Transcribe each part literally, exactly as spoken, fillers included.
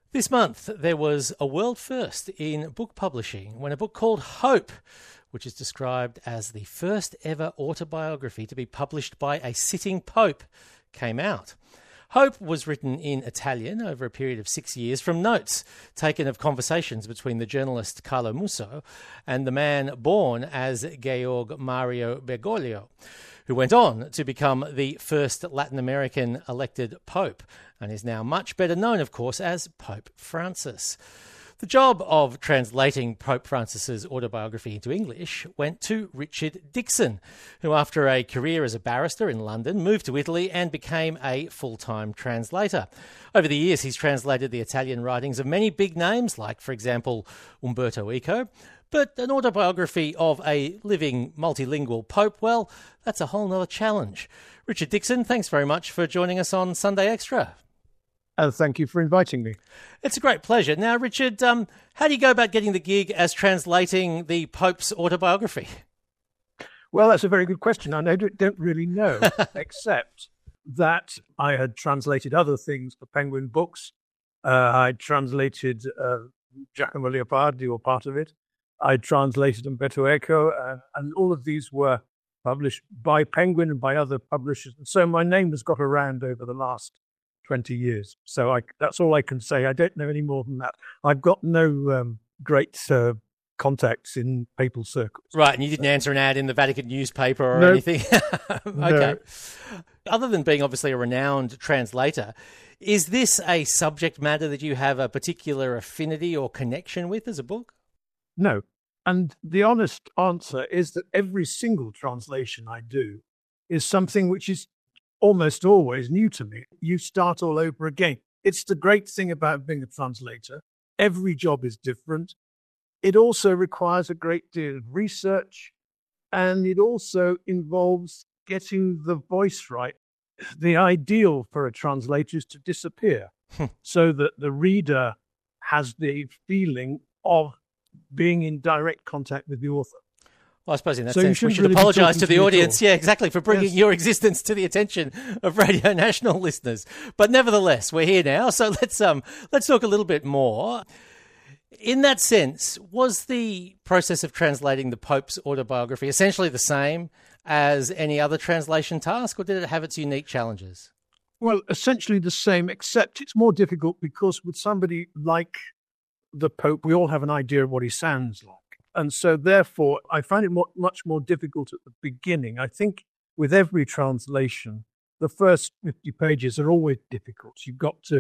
This month, there was a world first in book publishing when a book called Hope, which is described as the first ever autobiography to be published by a sitting pope, came out. Hope was written in Italian over a period of six years from notes taken of conversations between the journalist Carlo Musso and the man born as Georg Mario Bergoglio, who went on to become the first Latin American elected pope and is now much better known, of course, as Pope Francis. The job of translating Pope Francis's autobiography into English went to Richard Dickson, who after a career as a barrister in London moved to Italy and became a full-time translator. Over the years, he's translated the Italian writings of many big names, like, for example, Umberto Eco. But an autobiography of a living multilingual pope, well, that's a whole nother challenge. Richard Dickson, thanks very much for joining us on Sunday Extra. Oh, thank you for inviting me. It's a great pleasure. Now, Richard, um, how do you go about getting the gig as translating the Pope's autobiography? Well, that's a very good question. I don't really know, except that I had translated other things for Penguin Books. Uh, I translated uh, Giacomo Leopardi, or part of it. I translated Umberto Eco, uh, and all of these were published by Penguin and by other publishers. And so my name has got around over the last twenty years. So I, that's all I can say. I don't know any more than that. I've got no um, great uh, contacts in papal circles. Right, and you didn't answer an ad in the Vatican newspaper or no. anything? Okay. No. Other than being obviously a renowned translator, is this a subject matter that you have a particular affinity or connection with as a book? No. And the honest answer is that every single translation I do is something which is almost always new to me. You start all over again. It's the great thing about being a translator. Every job is different. It also requires a great deal of research, and it also involves getting the voice right. The ideal for a translator is to disappear so that the reader has the feeling of being in direct contact with the author. Well, I suppose in that so sense we should really apologise to the to audience, yeah, exactly, for bringing yes. your existence to the attention of Radio National listeners. But nevertheless, we're here now, so let's um let's talk a little bit more. In that sense, was the process of translating the Pope's autobiography essentially the same as any other translation task, or did it have its unique challenges? Well, essentially the same, except it's more difficult because with somebody like the Pope, we all have an idea of what he sounds like. And so, therefore, I find it more, much more difficult at the beginning. I think with every translation, the first fifty pages are always difficult. You've got to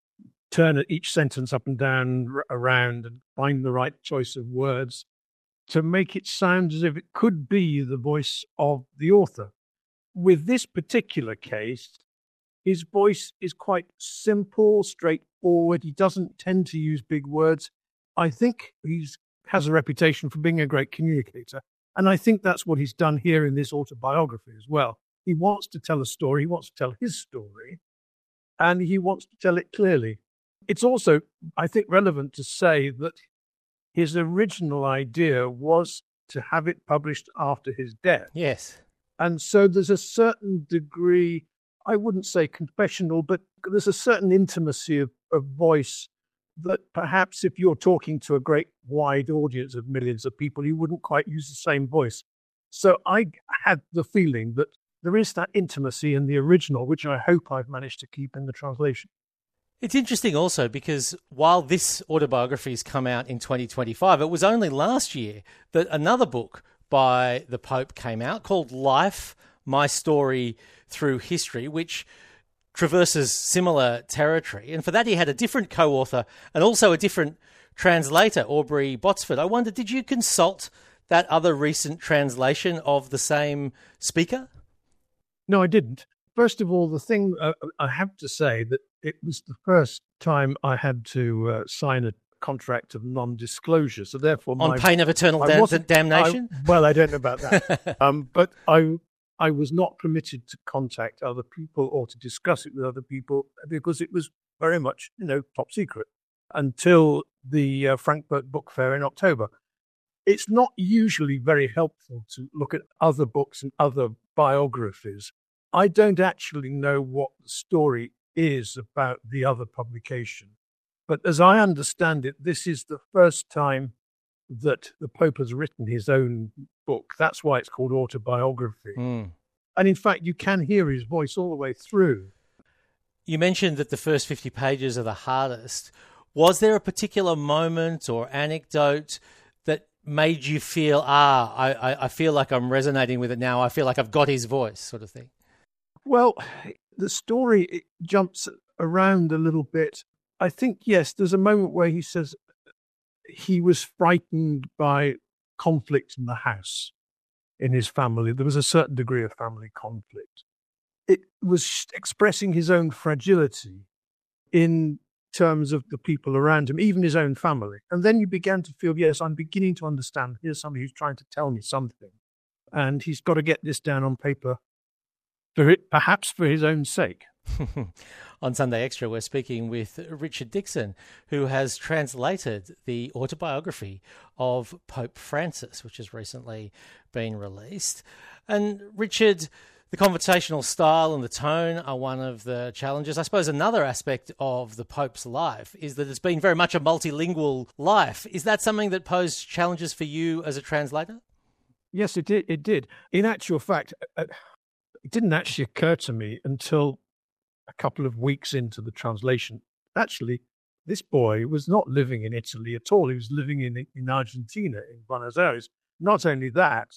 turn each sentence up and down, r- around, and find the right choice of words to make it sound as if it could be the voice of the author. With this particular case, his voice is quite simple, straightforward. He doesn't tend to use big words. I think he's has a reputation for being a great communicator. And I think that's what he's done here in this autobiography as well. He wants to tell a story, he wants to tell his story, and he wants to tell it clearly. It's also, I think, relevant to say that his original idea was to have it published after his death. Yes. And so there's a certain degree, I wouldn't say confessional, but there's a certain intimacy of, of voice that perhaps if you're talking to a great wide audience of millions of people, you wouldn't quite use the same voice. So I had the feeling that there is that intimacy in the original, which I hope I've managed to keep in the translation. It's interesting also because while this autobiography has come out in twenty twenty-five, it was only last year that another book by the Pope came out called Life, My Story Through History, which traverses similar territory. And for that, he had a different co-author and also a different translator, Aubrey Botsford. I wonder, did you consult that other recent translation of the same speaker? No, I didn't. First of all, the thing uh, I have to say that it was the first time I had to uh, sign a contract of non-disclosure. So therefore, on my, pain of eternal da- damnation. I, well, I don't know about that, um, but I I was not permitted to contact other people or to discuss it with other people because it was very much, you know, top secret until the uh, Frankfurt Book Fair in October. It's not usually very helpful to look at other books and other biographies. I don't actually know what the story is about the other publication. But as I understand it, this is the first time that the Pope has written his own book. That's why it's called autobiography. Mm. And in fact, you can hear his voice all the way through. You mentioned that the first fifty pages are the hardest. Was there a particular moment or anecdote that made you feel, ah, I, I, I feel like I'm resonating with it now, I feel like I've got his voice, sort of thing? Well, the story it jumps around a little bit. I think, yes, there's a moment where he says he was frightened by conflict in the house, in his family. There was a certain degree of family conflict. It was expressing his own fragility in terms of the people around him, even his own family. And then you began to feel, yes, I'm beginning to understand. Here's somebody who's trying to tell me something. And he's got to get this down on paper, for it, perhaps for his own sake. On Sunday Extra, we're speaking with Richard Dixon, who has translated the autobiography of Pope Francis, which has recently been released. And Richard, the conversational style and the tone are one of the challenges. I suppose another aspect of the Pope's life is that it's been very much a multilingual life. Is that something that posed challenges for you as a translator? Yes, it did. It did. In actual fact, it didn't actually occur to me until a couple of weeks into the translation. Actually, this boy was not living in Italy at all. He was living in, in Argentina, in Buenos Aires. Not only that,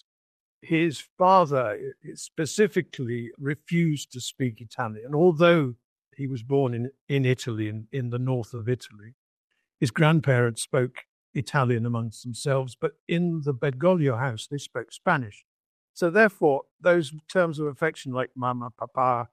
his father specifically refused to speak Italian. Although he was born in, in Italy, in, in the north of Italy, his grandparents spoke Italian amongst themselves, but in the Bergoglio house, they spoke Spanish. So therefore, those terms of affection like mama, papa,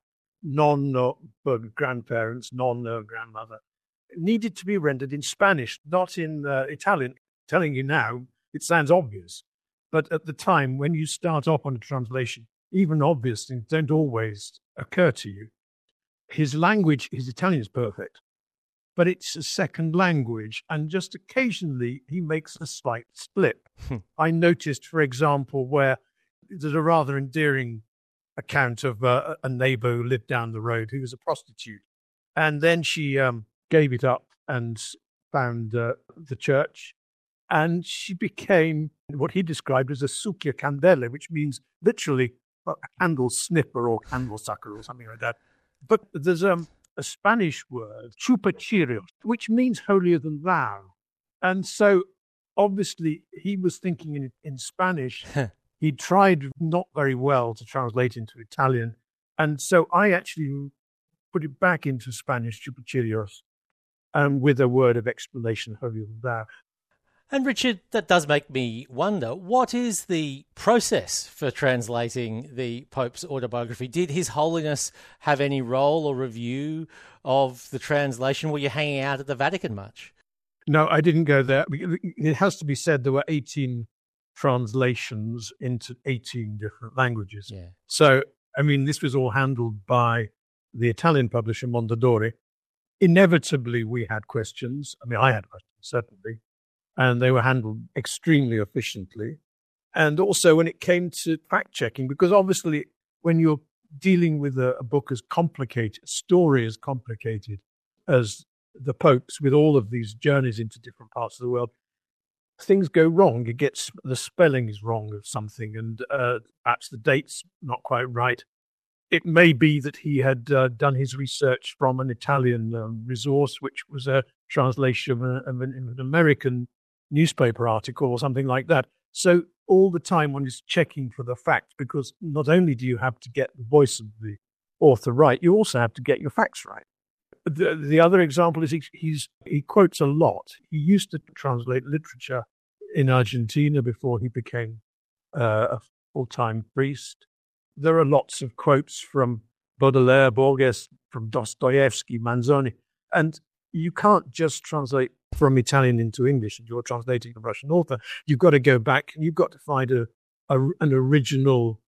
nonno for grandparents, nonna, grandmother, needed to be rendered in Spanish, not in uh, Italian. Telling you now, it sounds obvious. But at the time, when you start off on a translation, even obvious things don't always occur to you. His language, his Italian is perfect, but it's a second language, and just occasionally he makes a slight slip. I noticed, for example, where there's a rather endearing account of uh, a neighbor who lived down the road who was a prostitute. And then she um, gave it up and found uh, the church. And she became what he described as a succhia candele, which means literally a candle snipper or candle sucker or something like that. But there's um, a Spanish word, chupachirios, which means holier than thou. And so obviously he was thinking in, in Spanish. He tried not very well to translate into Italian. And so I actually put it back into Spanish, chupachirios, um, with a word of explanation, holier than thou. And Richard, that does make me wonder, what is the process for translating the Pope's autobiography? Did His Holiness have any role or review of the translation? Were you hanging out at the Vatican much? No, I didn't go there. It has to be said there were eighteen translations into eighteen different languages. Yeah. So, I mean, this was all handled by the Italian publisher, Mondadori. Inevitably, we had questions. I mean, I had questions, certainly. And they were handled extremely efficiently. And also when it came to fact-checking, because obviously when you're dealing with a, a book as complicated, a story as complicated as the Pope's, with all of these journeys into different parts of the world, things go wrong. It gets, the spelling is wrong of something, and uh, perhaps the date's not quite right. It may be that he had uh, done his research from an Italian um, resource, which was a translation of, a, of, an, of an American newspaper article or something like that. So all the time one is checking for the facts, because not only do you have to get the voice of the author right, you also have to get your facts right. The, the other example is he, he's, he quotes a lot. He used to translate literature in Argentina before he became uh, a full-time priest. There are lots of quotes from Baudelaire, Borges, from Dostoevsky, Manzoni, and you can't just translate from Italian into English and you're translating a Russian author. You've got to go back and you've got to find a, a an original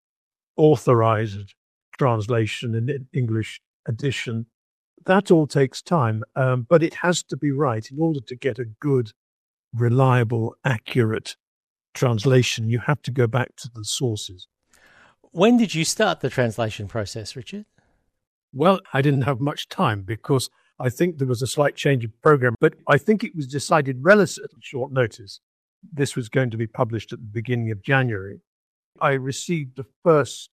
authorized translation and English edition. That all takes time, um, but it has to be right. In order to get a good, reliable, accurate translation, you have to go back to the sources. When did you start the translation process, Richard? Well, I didn't have much time because I think there was a slight change of program, but I think it was decided relatively short notice. This was going to be published at the beginning of January. I received the first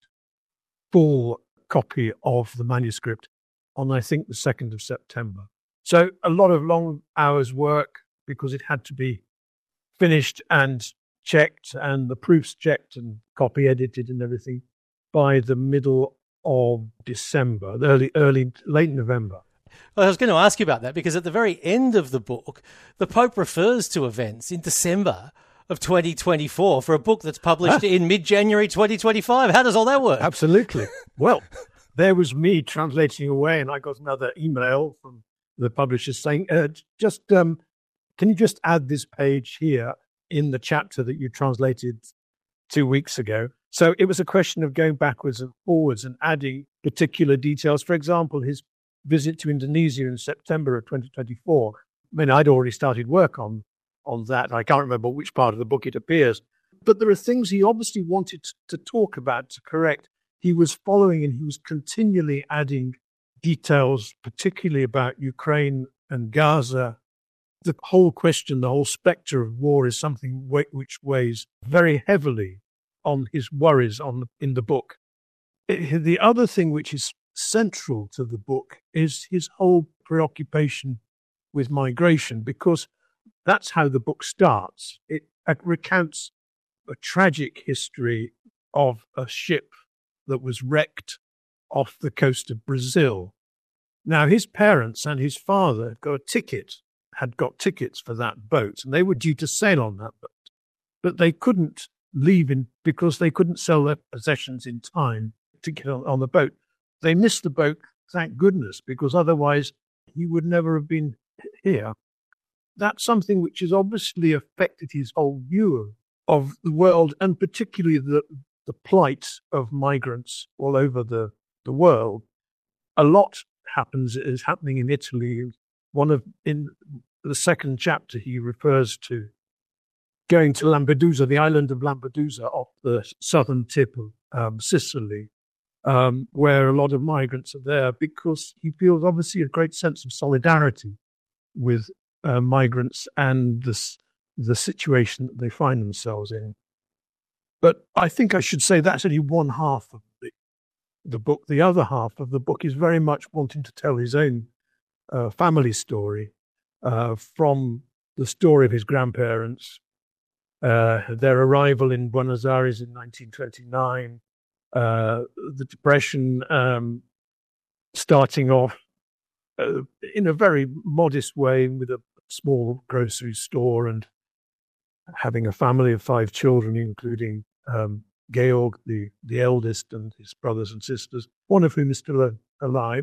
full copy of the manuscript on, I think, the second of September. So a lot of long hours work because it had to be finished and checked and the proofs checked and copy edited and everything by the middle of December, early, early, late November. Well, I was going to ask you about that because at the very end of the book, the Pope refers to events in December of twenty twenty-four for a book that's published ah. in mid-January twenty twenty-five. How does all that work? Absolutely. Well, there was me translating away, and I got another email from the publisher saying, uh, just um, can you just add this page here in the chapter that you translated two weeks ago? So it was a question of going backwards and forwards and adding particular details. For example, his visit to Indonesia in September of twenty twenty-four. I mean, I'd already started work on, on that. I can't remember which part of the book it appears. But there are things he obviously wanted to talk about, to correct. He was following and he was continually adding details, particularly about Ukraine and Gaza. The whole question, the whole spectre of war is something which weighs very heavily on his worries on in the book. It, the other thing which is central to the book is his whole preoccupation with migration, because that's how the book starts. It, it recounts a tragic history of a ship that was wrecked off the coast of Brazil. Now, his parents and his father had got a ticket, had got tickets for that boat, and they were due to sail on that boat. But they couldn't leave in because they couldn't sell their possessions in time to get on, on the boat. They missed the boat, thank goodness, because otherwise he would never have been here. That's something which has obviously affected his whole view of, of the world, and particularly the, the plight of migrants all over the, the world. A lot happens is happening in Italy. One of in the second chapter, he refers to going to Lampedusa, the island of Lampedusa, off the southern tip of um, Sicily, um, where a lot of migrants are there, because he feels obviously a great sense of solidarity with uh, migrants and the the situation that they find themselves in. But I think I should say that's only one half of the, the book. The other half of the book is very much wanting to tell his own uh, family story, uh, from the story of his grandparents, uh, their arrival in Buenos Aires in nineteen twenty-nine, uh, the Depression, um, starting off uh, in a very modest way with a small grocery store and having a family of five children, including um, Georg, the, the eldest, and his brothers and sisters, one of whom is still a, alive.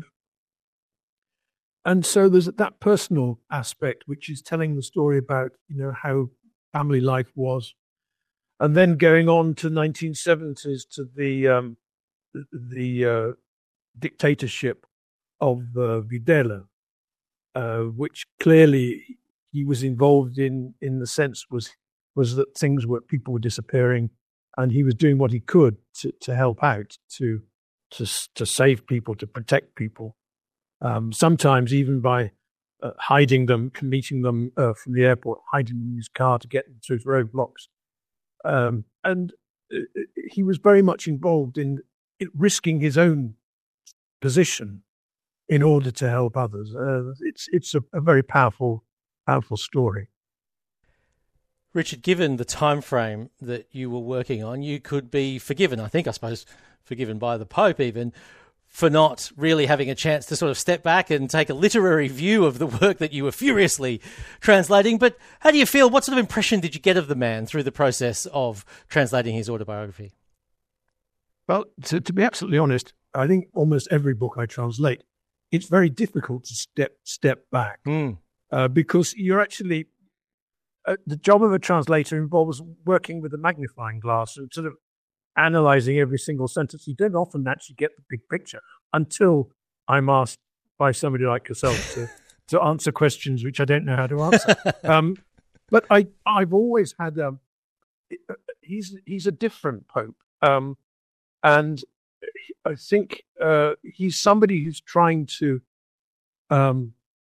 And so there's that personal aspect, which is telling the story about, you know, how family life was. And then going on to nineteen seventies to the um, the uh, dictatorship of uh, Videla, uh, which clearly he was involved in, in the sense was was that things were, people were disappearing, and he was doing what he could to, to help out, to to to save people, to protect people. Um, sometimes even by uh, hiding them, meeting them uh, from the airport, hiding them in his car to get them through roadblocks. Um, and uh, he was very much involved in, in risking his own position in order to help others. Uh, it's it's a, a very powerful, powerful story. Richard, given the time frame that you were working on, you could be forgiven, I think, I suppose, forgiven by the Pope even, for not really having a chance to sort of step back and take a literary view of the work that you were furiously translating. But how do you feel? What sort of impression did you get of the man through the process of translating his autobiography? Well, to, to be absolutely honest, I think almost every book I translate, it's very difficult to step step back mm. uh, because you're actually... Uh, the job of a translator involves working with a magnifying glass and sort of analyzing every single sentence. You don't often actually get the big picture until I'm asked by somebody like yourself to, to answer questions which I don't know how to answer. um, but I, I've always had, um, he's, he's a different Pope. Um, and I think uh, he's somebody who's trying to um,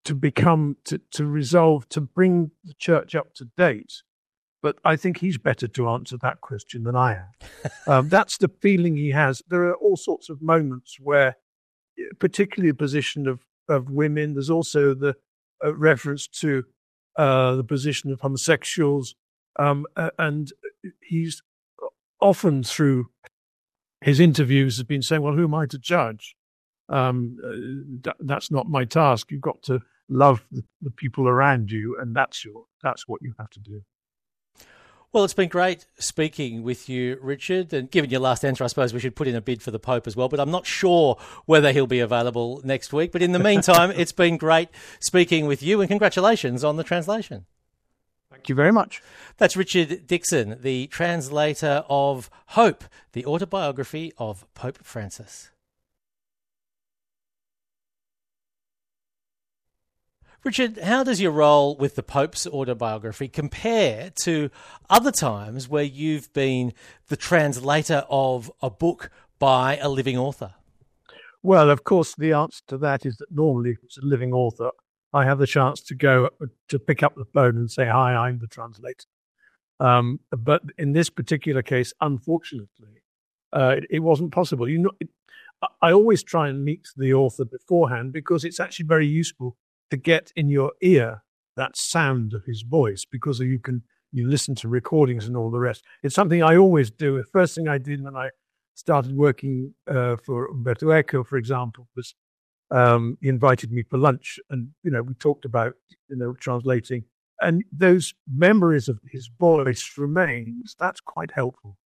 to become, to, to resolve, to bring the church up to date. But I think he's better to answer that question than I am. um, that's the feeling he has. There are all sorts of moments where, particularly the position of, of women, there's also the uh, reference to uh, the position of homosexuals. Um, uh, and he's often through his interviews has been saying, well, who am I to judge? Um, uh, th- that's not my task. You've got to love the, the people around you, and that's your that's what you have to do. Well, it's been great speaking with you, Richard, and given your last answer, I suppose we should put in a bid for the Pope as well, but I'm not sure whether he'll be available next week. But in the meantime, it's been great speaking with you, and congratulations on the translation. Thank you very much. That's Richard Dixon, the translator of Hope, the autobiography of Pope Francis. Richard, how does your role with the Pope's autobiography compare to other times where you've been the translator of a book by a living author? Well, of course, the answer to that is that normally if it's a living author, I have the chance to go to pick up the phone and say, hi, I'm the translator. Um, but in this particular case, unfortunately, uh, it, it wasn't possible. You know, it, I always try and meet the author beforehand because it's actually very useful to get in your ear that sound of his voice, because you can you listen to recordings and all the rest. It's something I always do. The first thing I did when I started working uh, for Umberto Eco, for example, was um, he invited me for lunch, and you know we talked about you know translating, and those memories of his voice remains. That's quite helpful.